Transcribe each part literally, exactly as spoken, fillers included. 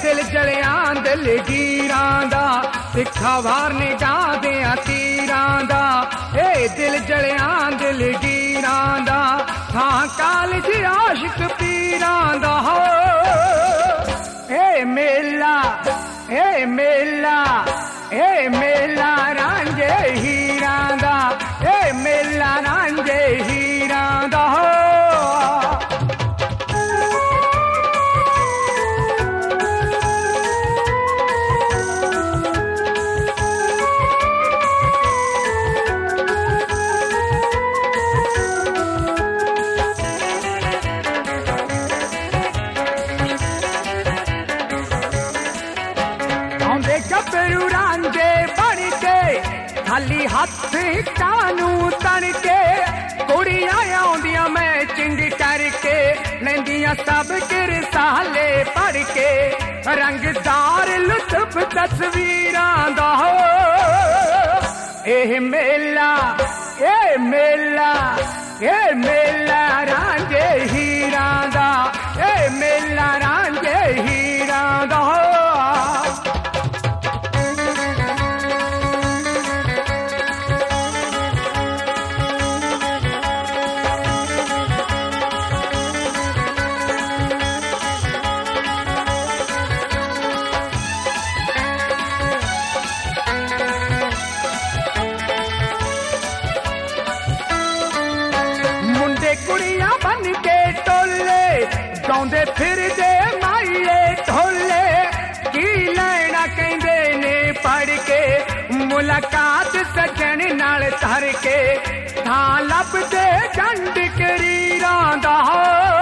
दिल जलियां दिल गीरां दा तिखा वार निगाह दियां तीरां दा ए दिल जलियां दिल गीरां दा थां कालज आशिक पीरां दा हो ए मेला ए मेला ए मेला रांझे हीरां दा ए मेला रांझे हीरां दा हो गबरू रांझे बन के खाली हथ कानू तन के कुड़ियां आउंदियां मैचिंग करके लैंदियां सब किरसाले पढ़ के रंगदार लुत्फ तस्वीरां दा हो ए मेला ए मेला ए मेला रांझे हीरां दा ए मेला रांझे हीरां दा हो कुड़ियां बन के टोले गाउंदे फिरदे माईए ढोले की लैना कहंदे ने पढ़ के मुलाकात सजन नाल धर के थां लभदे गंढ करीरां दा हो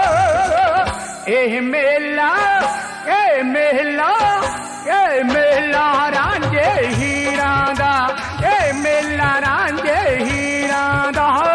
ए मेला ए मेला ए मेला रांझे हीरां दा ए मेला रांझे हीरां दा हो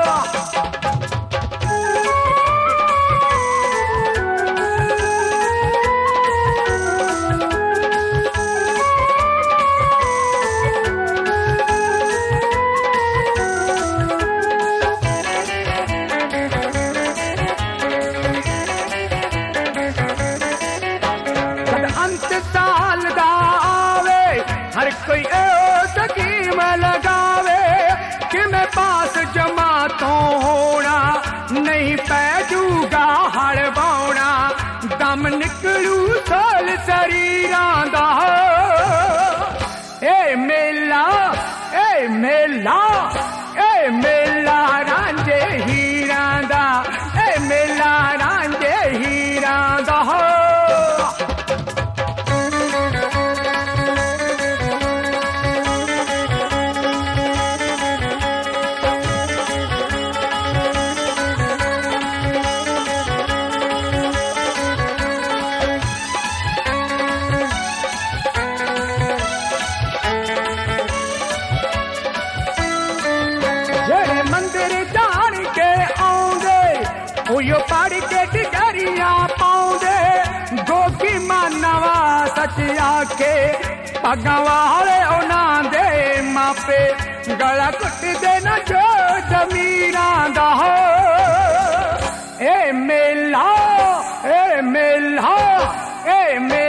अंत साल दा आवे हर कोई ओ स्कीम लगावे कि मैं पास जमातों होना नहीं पैजूगा हड़ बाउना दम निकलू सोल शरीरां दा ए मेला ए मेला ए मेला रांझे हीरां दा ए मेला रांझे हीरां दा हो मंदिर जान के आउंदे उयो पढ़ के टिकरियां पाउंदे गोगी मानवा सच आखे पगां वाले उन्हां दे मापे गला कुटदे न जो जमीरां दा हो ए मेला ए मेला ए मेला